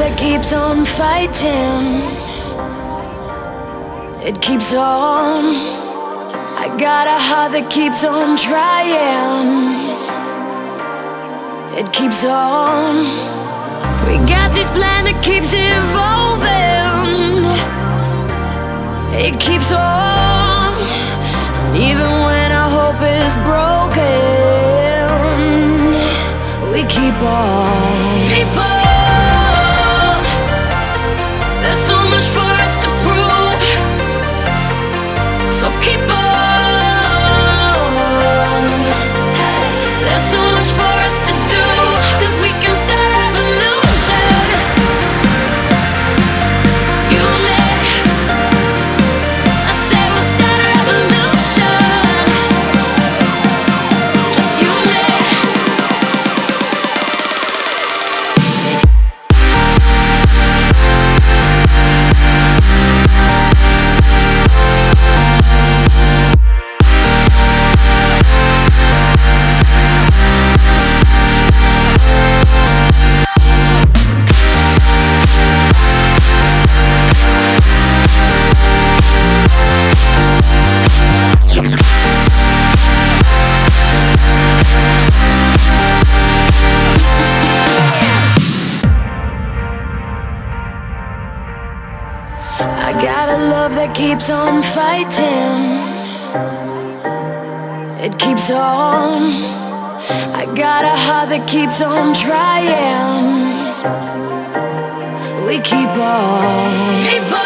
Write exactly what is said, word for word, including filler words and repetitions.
that keeps on fighting. It keeps on. I got a heart that keeps on trying. It keeps on. We got this plan that keeps evolving. It keeps on. Even when our hope is broken, we keep on. People, there's so much for us to prove. So keep on. There's so much for us to do, 'cause we can start a revolution. You and me, I say we'll start a revolution. Just you and me. I got a love that keeps on fighting. It keeps on. I got a heart that keeps on trying. We keep on. People,